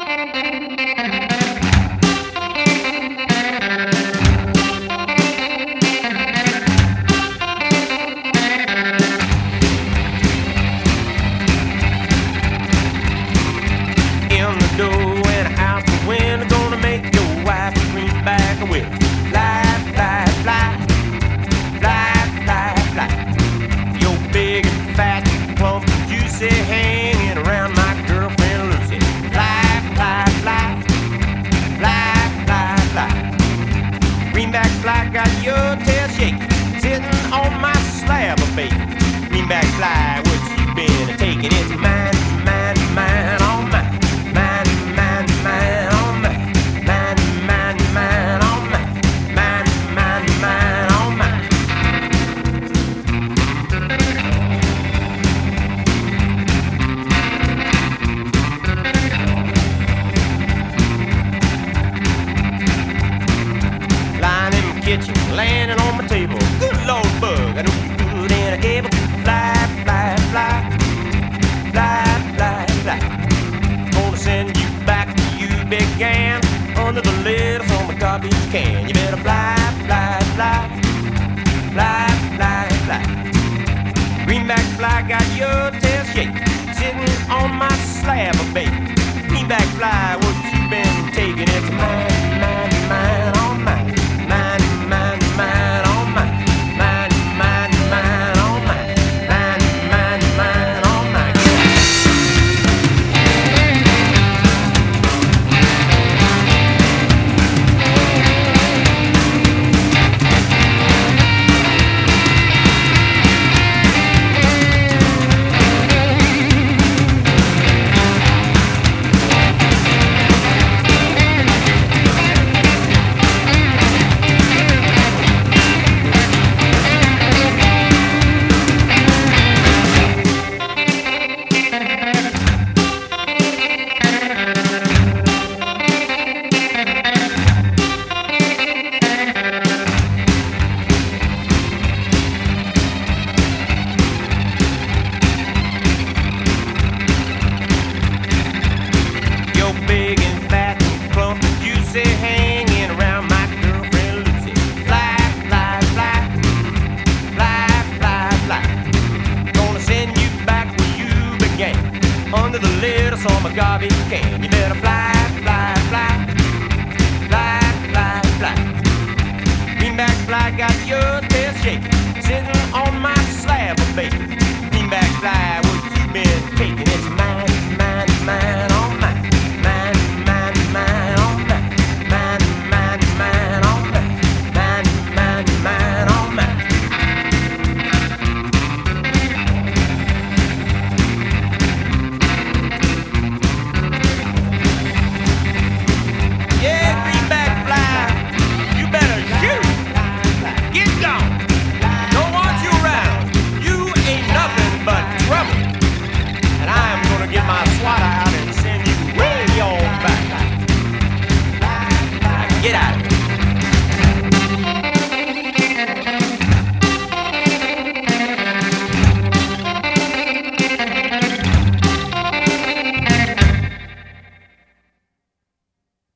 Fly got your tail shaking, sitting on my slab of bacon. Greenback fly, what you been taking? It's mine, mine, mine, all mine. Mine, mine, mine, all mine. Mine, mine, mine, all mine. Mine, mine, mine, all mine. Flying in my kitchen, landing on my table. Good Lord, bug, I know you good and I able to fly, fly, fly, fly, fly, fly. Gonna send you back where you began, under the letters on my garbage can. You better fly, fly, fly, fly, fly, fly. Greenback fly got your tail shaking, sitting on my slab of bacon. Greenback fly, what you been taking? It's mine, mine, mine, all mine. Mine, mine, mine, all mine. Mine, mine, mine, all mine. Mine, mine, mine, all mine. Big and fat and plump and juicy, hanging around my girlfriend Lucy. Fly, fly, fly, fly, fly, fly. Gonna send you back where you began, under the lettuce on my garbage can. You better fly.